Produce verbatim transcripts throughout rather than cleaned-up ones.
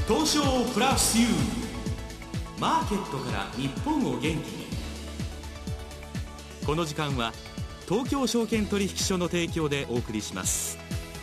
東証プラス ユー マーケットから日本を元気に。この時間は東京証券取引所の提供でお送りします。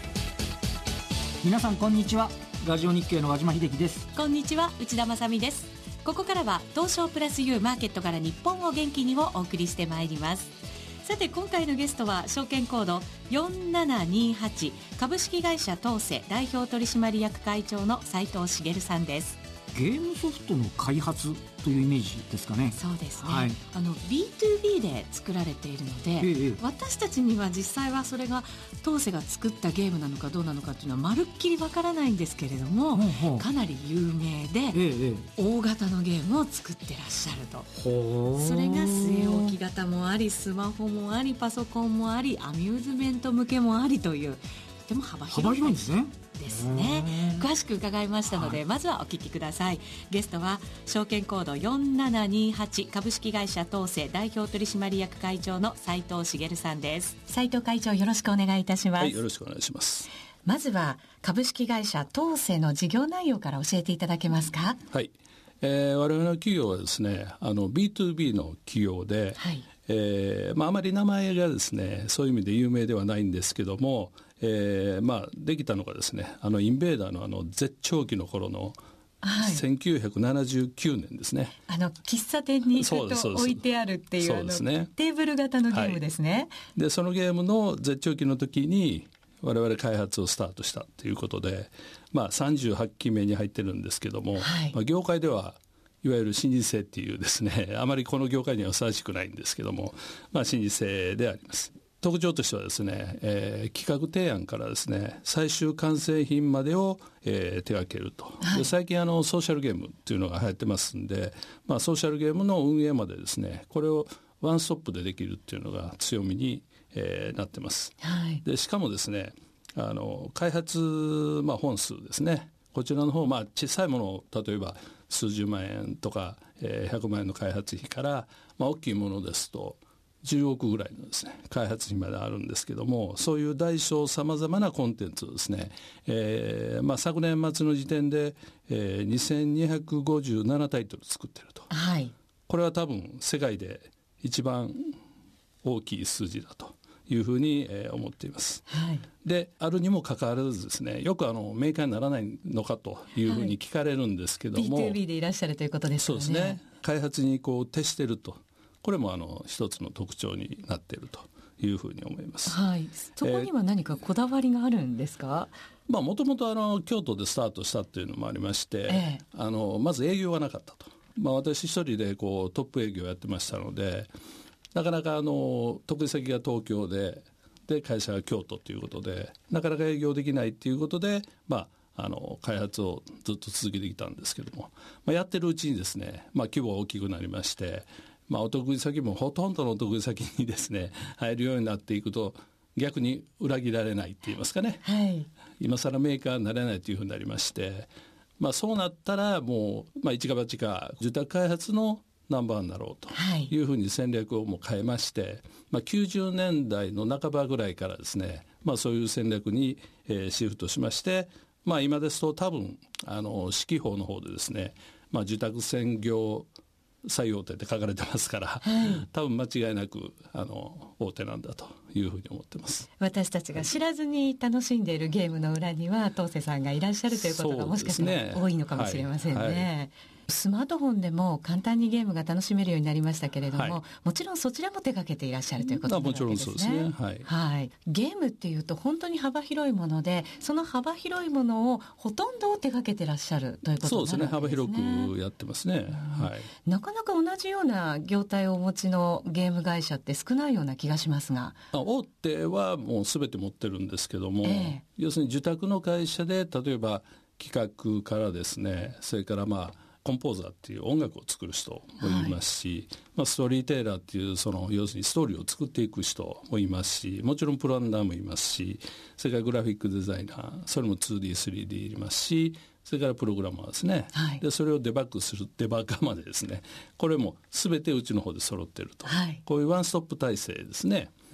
皆さんこんにちは。ラジオ日経の和島秀樹です。 こんにちは、内田まさみです。ここからは東証プラス ユー マーケットから日本を元気にをお送りしてまいります。さて今回のゲストは証券コードよんななにはち株式会社東勢代表取締役会長の斉藤茂さんです。 ゲームソフトの開発というイメージですかね。 そうですね、 はい、 あの ビーツービー で作られているので、ええ、私たちには実際はそれが東勢が作ったゲームなのかどうなのかっていうのはまるっきりわからないんですけれども、ほうほうかなり有名で、ええ、大型のゲームを作ってらっしゃると。それが据え置き型もあり、スマホもあり、パソコンもあり、アミューズメント向けもありという、とても幅広い、 幅広いんですね。 ですね。詳しく伺いましたので、はい、まずはお聞きください。ゲストは証券コードよんななにはち株式会社東勢代表取締役会長の斉藤茂さんです。斉藤会長、よろしくお願いいたします。 はい、よろしくお願いします。 まずは株式会社東勢の事業内容から教えていただけますか。 はい、えー、我々の企業はですね、あの ビーツービー の企業で、はい、えーまあ、あまり名前がですねそういう意味で有名ではないんですけども、えーまあ、できたのがですね、あのインベーダーのあの絶頂期の頃のはい、 せんきゅうひゃくななじゅうきゅうねんですね。 あの喫茶店に行くと置いてあるっていう、 そうですね、 テーブル型のゲームですね。 はい、でそのゲームの絶頂期の時に我々開発をスタートしたということで、まあ、さんじゅうはちきめに入ってるんですけども、はい、まあ、業界ではいわゆる老舗っていうですね、あまりこの業界にはふさわしくないんですけども、まあ、老舗であります。特徴としてはですね、えー、企画提案からですね最終完成品までを、えー、手掛けると、はい、で最近あのソーシャルゲームっていうのが流行ってますんで、まあ、ソーシャルゲームの運営までですねこれをワンストップでできるっていうのが強みに、えー、なってます、はい、でしかもですねあの開発、まあ、本数ですね、こちらの方、まあ、小さいものを例えば数十万円とか、えー、ひゃくまんえんの開発費から、まあ、大きいものですとじゅうおくぐらいのですね開発費まであるんですけども、そういう大小さまざまなコンテンツをですね、えーまあ、昨年末の時点で、えー、にせんにひゃくごじゅうななタイトル作ってると、はい、これは多分世界で一番大きい数字だというふうに、えー、思っています、はい、であるにもかかわらずですね、よくあのメーカーにならないのかというふうに聞かれるんですけども、 はい、ビーツービー でいらっしゃるということですよね。 そうですね、開発にこう徹していると、これもあの一つの特徴になっているというふうに思います、 はい、そこには何かこだわりがあるんですか。 もともと京都でスタートしたっていうのもありまして、ええ、あのまず営業がなかったと、まあ、私一人でこうトップ営業をやってましたので、なかなかあの得意先が東京でで会社が京都ということでなかなか営業できないということで、まあ、あの開発をずっと続けてきたんですけども、まあ、やってるうちにですね、まあ、規模が大きくなりまして、まあ、お得意先もほとんどのお得意先にですね入るようになっていくと逆に裏切られないって言いますかね、はい、今更メーカーになれないというふうになりまして、まあ、そうなったらもう、まあ、一か八か住宅開発のナンバーワンになろうというふうに戦略をもう変えまして、まあ、きゅうじゅうねんだいの半ばぐらいからですね、まあ、そういう戦略に、えー、シフトしまして、まあ、今ですと多分あの四季報の方でですね、まあ、住宅専業最大手って書かれてますから、はい、多分間違いなくあの大手なんだというふうに思ってます。 私たちが知らずに楽しんでいるゲームの裏には東勢さんがいらっしゃるということがもしかしたら多いのかもしれませんね。はいはい、スマートフォンでも簡単にゲームが楽しめるようになりましたけれども、はい、もちろんそちらも手掛けていらっしゃるということなんですね。もちろんそうですね。はいはい、ゲームっていうと本当に幅広いもので、その幅広いものをほとんどを手掛けていらっしゃるということになるわけですね。そうですね、幅広くやってますね。はい、なかなか同じような業態をお持ちのゲーム会社って少ないような気がしますが、 大手はもう全て持ってるんですけども、えー、要するに受託の会社で例えば企画からですね、それからまあコンポーザーっていう音楽を作る人もいますし、はい、まあ、ストーリーテイラーっていうその要するにストーリーを作っていく人もいますし、もちろんプランナーもいますし、それからグラフィックデザイナー、それも ツーディー、スリーディー いますし、それからプログラマーですね、はい、でそれをデバッグするデバッガーまでですね、これも全てうちの方で揃っていると、はい、こういうワンストップ体制ですね。うん、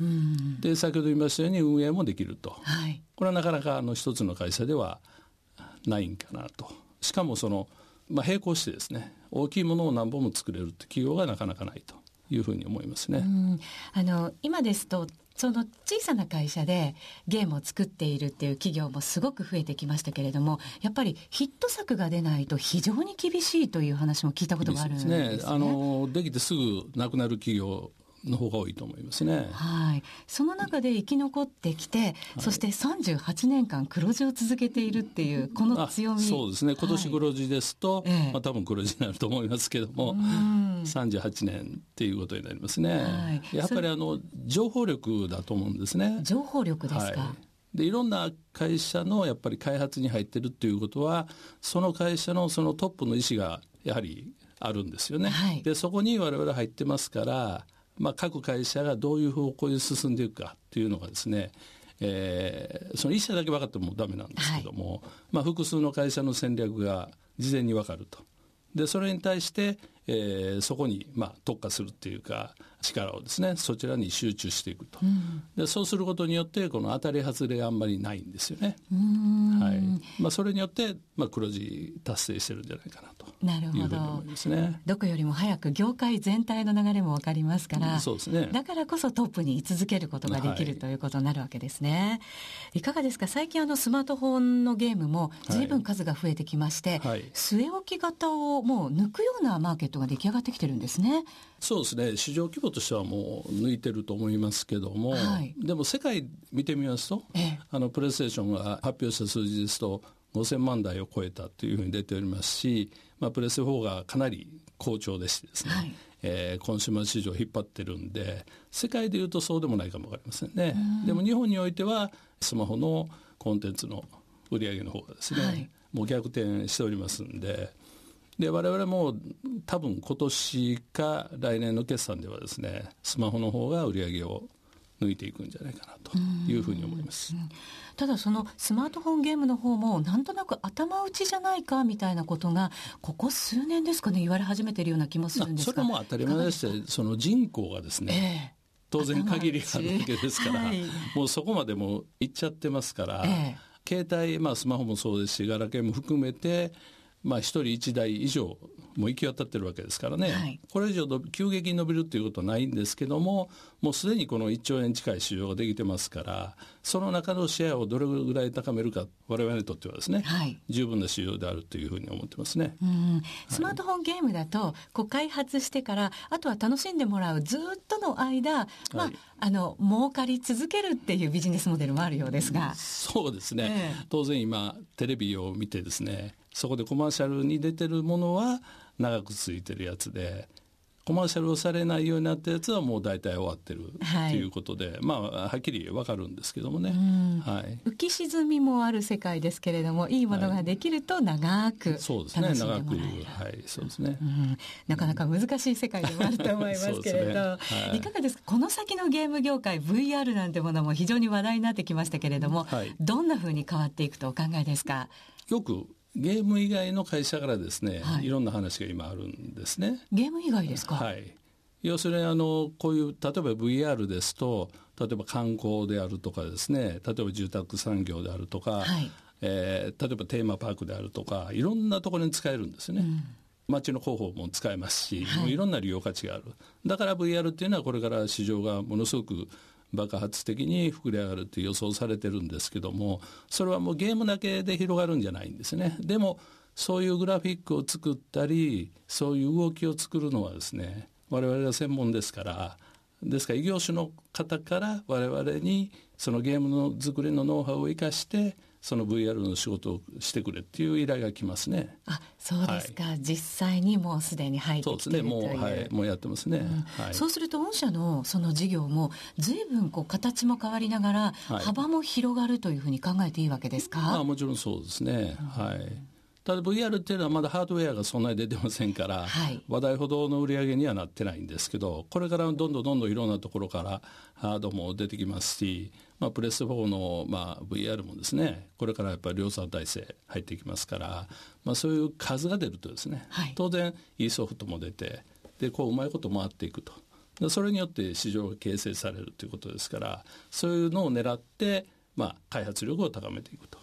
で先ほど言いましたように運営もできると、はい、これはなかなかあの一つの会社ではないんかなと。 しかもその、まあ、並行してですね大きいものを何本も作れるって企業がなかなかないというふうに思いますね。 うん、あの今ですとその小さな会社でゲームを作っているっていう企業もすごく増えてきましたけれども、やっぱりヒット作が出ないと非常に厳しいという話も聞いたことがあるんですね。 ですね。あのできてすぐなくなる企業の方が多いと思いますね。 はい、その中で生き残ってきて、はい、そしてさんじゅうはちねんかん黒字を続けているっていうこの強み。 そうですね。今年黒字ですと、はい、まあ、多分黒字になると思いますけども、さんじゅうはちねんっていうことになりますね。はい、やっぱりあの情報力だと思うんですね。 情報力ですか。はい、 でいろんな会社のやっぱり開発に入ってるっていうことは、その会社のそのトップの意思がやはりあるんですよね。はい、でそこに我々入ってますから、まあ、各会社がどういう方向に進んでいくかっていうのがですね、えー、その一社だけ分かってもダメなんですけども、はい、まあ、複数の会社の戦略が事前に分かると。でそれに対して、えー、そこにまあ特化するっていうか力をですねそちらに集中していくと、うん、でそうすることによってこの当たり外れがあんまりないんですよね。うーん、はい、まあ、それによって、まあ、黒字達成してるんじゃないかなというふうに思いますね。 どこよりも早く業界全体の流れも分かりますから、うん、 そうですね、 だからこそトップに居続けることができる、はい、ということになるわけですね。いかがですか。最近あのスマートフォンのゲームも随分数が増えてきまして、はいはい、据え置き型をもう抜くようなマーケットが出来上がってきてるんですね。 そうですね。市場規模としてはもう抜いてると思いますけども、はい、でも世界見てみますと、ええ、あのプレイステーションが発表した数字ですとごせんまんだいを超えたというふうに出ておりますし、まあ、プレステフォーがかなり好調でしてですね、はい、えー、コンシューマー市場を引っ張ってるんで、世界でいうとそうでもないかもわかりませんね。でも日本においてはスマホのコンテンツの売り上げの方がですね、はい、もう逆転しておりますんで、で我々も多分今年か来年の決算ではですねスマホの方が売り上げを抜いていくんじゃないかなというふうに思います。 ただそのスマートフォンゲームの方もなんとなく頭打ちじゃないかみたいなことがここ数年ですかね言われ始めているような気もするんですが、 それも当たり前でして、その人口がですね、えー、当然限りがあるわけですから、はい、もうそこまでもういっちゃってますから、えー、携帯、まあ、スマホもそうですしガラケーも含めてまあ、ひとりいちだい以上もう行き渡ってるわけですからね、はい、これ以上急激に伸びるということはないんですけども、もうすでにこのいっちょうえん近い市場ができてますから、その中のシェアをどれぐらい高めるか我々にとってはですね、はい、十分な市場であるというふうに思ってますね。 うん、スマートフォンゲームだとこう開発してからあとは楽しんでもらうずっとの間、まあはい、あの儲かり続けるっていうビジネスモデルもあるようですが、 そうですね、えー、当然今テレビを見てですね、そこでコマーシャルに出てるものは長く続いてるやつで、コマーシャルをされないようになったやつはもう大体終わってるということで、はい、まあはっきり分かるんですけどもね、はい、 浮き沈みもある世界ですけれども、いいものができると長く楽しんでもらえる、そうですね、長く、 はい、そうですね、 うん、なかなか難しい世界でもあると思いますけれど、ね、はい、いかがですか。この先のゲーム業界 ブイアール なんてものも非常に話題になってきましたけれども、はい、どんなふうに変わっていくとお考えですか。 よくゲーム以外の会社からですね、はい、いろんな話が今あるんですね。 ゲーム以外ですか。 はい、要するにあのこういう例えば ブイアール ですと、例えば観光であるとかですね、例えば住宅産業であるとか、はい、えー、例えばテーマパークであるとか、いろんなところに使えるんですよね、うん、街の広報も使えますし、はい、もういろんな利用価値がある。だから ブイアール っていうのはこれから市場がものすごく爆発的に膨れ上がると予想されてるんですけども、それはもうゲームだけで広がるんじゃないんですね。でもそういうグラフィックを作ったり、そういう動きを作るのはですね、我々が専門ですから、ですから異業種の方から我々にそのゲームの作りのノウハウを生かしてその ブイアール の仕事をしてくれっていう依頼が来ますね。 あ、そうですか、はい、実際にもうすでに入ってきているという。 そうですね、もう、はい、もうやってますね、うんはい、そうすると御社のその事業も随分こう形も変わりながら幅も広がるというふうに考えていいわけですか。 はい、まあ、もちろんそうですね、うん、はい。ただ ブイアール っていうのはまだハードウェアがそんなに出てませんから、はい、話題ほどの売り上げにはなってないんですけど、これからどんどんどんどんいろんなところからハードも出てきますし、まあ、プレステフォーの、まあ、ブイアール もですね、これからやっぱり量産体制入ってきますから、まあ、そういう数が出るとですね、はい、当然いいソフトも出て、でこううまいこと回っていくと、でそれによって市場が形成されるということですから、そういうのを狙って、まあ、開発力を高めていくと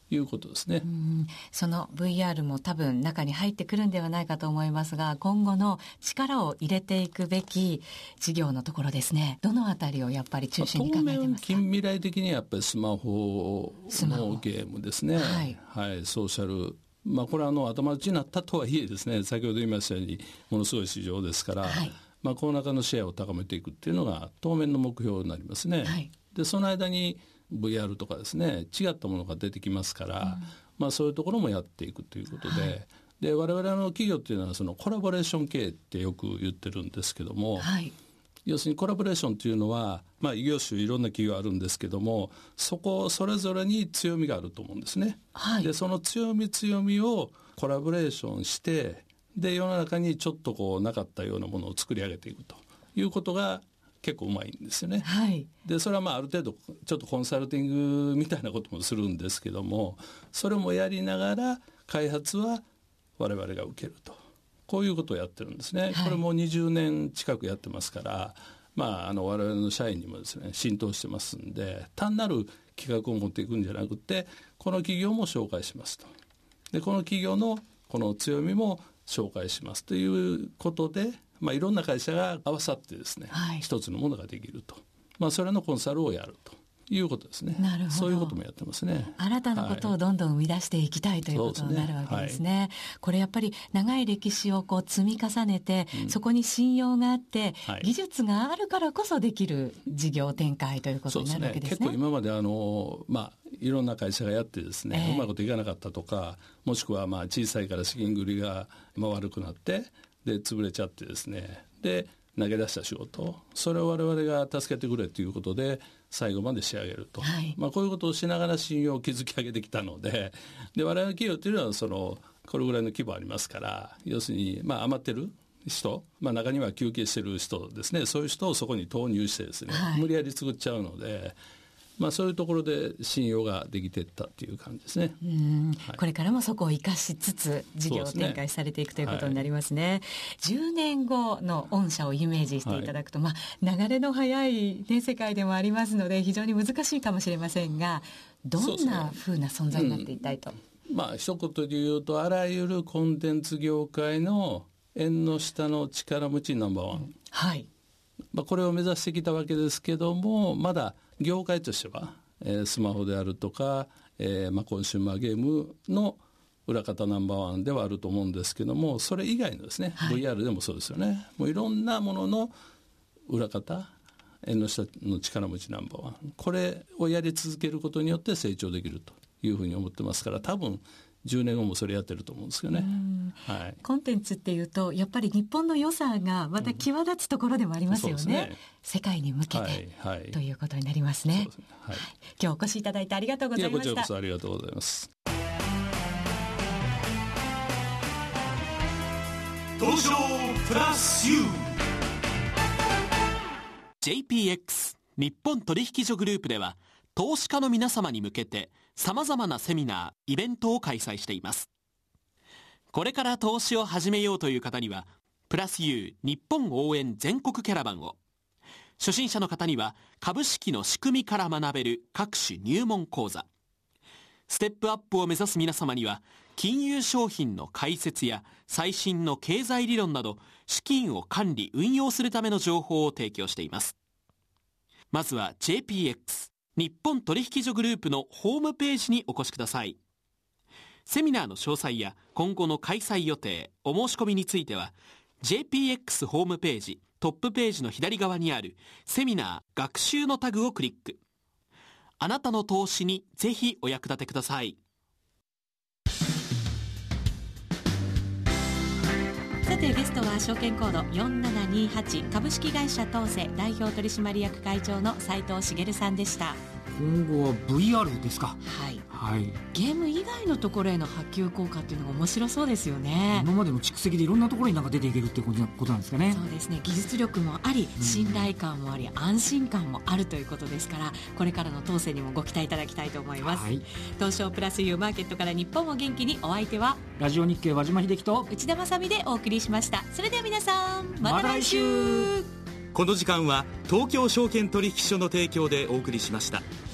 いうことですね。 うん、その ブイアール も多分中に入ってくるんではないかと思いますが、今後の力を入れていくべき事業のところですね、どのあたりをやっぱり中心に考えてますか？ 当面近未来的にはやっぱりスマホのゲームですね。はい、はい、ソーシャル、まあ、これはあの頭打ちになったとはいえですね、先ほど言いましたようにものすごい市場ですから、はい、まあ、この中のシェアを高めていくっていうのが当面の目標になりますね。はい、でその間に ブイアール とかですね、違ったものが出てきますから、うん、まあ、そういうところもやっていくということで、はい、で我々の企業っていうのはそのコラボレーション経営ってよく言ってるんですけども、はい、要するにコラボレーションというのは、まあ、異業種いろんな企業あるんですけども、そこそれぞれに強みがあると思うんですね。はい、でその強み強みをコラボレーションして、で世の中にちょっとこうなかったようなものを作り上げていくということが結構うまいんですよね。はい、でそれはまあある程度ちょっとコンサルティングみたいなこともするんですけども、それもやりながら開発は我々が受けると、こういうことをやってるんですね。はい、これもにじゅうねん近くやってますから、まあ、あの我々の社員にもですね浸透してますんで、単なる企画を持っていくんじゃなくて、この企業も紹介しますと、でこの企業のこの強みも紹介しますということで、まあ、いろんな会社が合わさってですね、はい、一つのものができると、まあ、それのコンサルをやるということですね。なるほど、そういうこともやってますね。 新たなことをどんどん生み出していきたいということになるわけですね。はい、これやっぱり長い歴史をこう積み重ねて、うん、そこに信用があって、はい、技術があるからこそできる事業展開ということになるわけですね。 そうですね、結構今まであの、まあ、いろんな会社がやってですね、えー、うまいこといかなかったとか、もしくはまあ小さいから資金繰りが悪くなってで潰れちゃってですね、で投げ出した仕事、それを我々が助けてくれということで最後まで仕上げると、はい、まあ、こういうことをしながら信用を築き上げてきたので、で我々の企業というのはそのこれぐらいの規模ありますから、要するにまあ余ってる人、まあ、中には休憩してる人ですね、そういう人をそこに投入してですね、はい、無理やり作っちゃうので、まあ、そういうところで信用ができていったっていう感じですね。 うん、はい、これからもそこを生かしつつ事業を展開されていくということになりますね。はい、じゅうねんごの御社をイメージしていただくと、はい、まあ、流れの早い、ね、世界でもありますので非常に難しいかもしれませんが、どんなふうな存在になっていたいと、 うん、まあ一言で言うと、あらゆるコンテンツ業界の縁の下の力持ちナンバーワン、うん、はい、まあ、これを目指してきたわけですけども、まだ業界としては、えー、スマホであるとか、えーまあ、コンシューマーゲームの裏方ナンバーワンではあると思うんですけども、それ以外のですね、はい、ブイアール でもそうですよね、もういろんなものの裏方、縁の下の力持ちナンバーワン、これをやり続けることによって成長できるというふうに思ってますから、多分じゅうねんごもそれやってると思うんですよね。はい、コンテンツっていうとやっぱり日本の良さがまた際立つところでもありますよね。うん、ね、世界に向けて、はいはい、ということになりますね。そうですね、はい、今日お越しいただいてありがとうございました。 いや、こちらこそありがとうございます。 東証プラス ユージェイピーエックス 日本取引所グループでは、投資家の皆様に向けてさまざまなセミナー、イベントを開催しています。これから投資を始めようという方には、プラス ユー 日本応援全国キャラバンを、初心者の方には株式の仕組みから学べる各種入門講座、ステップアップを目指す皆様には金融商品の解説や最新の経済理論など、資金を管理運用するための情報を提供しています。まずは ジェイピーエックス 日本取引所グループのホームページにお越しください。セミナーの詳細や今後の開催予定、お申し込みについては ジェイピーエックス ホームページトップページの左側にあるセミナー学習のタグをクリック。あなたの投資にぜひお役立てください。 さてゲストは証券コードよんななにはち株式会社東勢代表取締役会長の斉藤茂さんでした。 今後は ブイアール ですか。 はい、 はい、 ゲーム以外のところへの波及効果っていうのが面白そうですよね。 今までの蓄積でいろんなところになんか出ていけるっていうことなんですかね。 そうですね、技術力もあり、信頼感もあり、安心感もあるということですから、これからの当選にもご期待いただきたいと思います。はい、東証プラス ユー マーケットから日本を元気に、お相手はラジオ日経和島秀樹と内田まさみでお送りしました。それでは皆さん、また来週。 この時間は東京証券取引所の提供でお送りしました。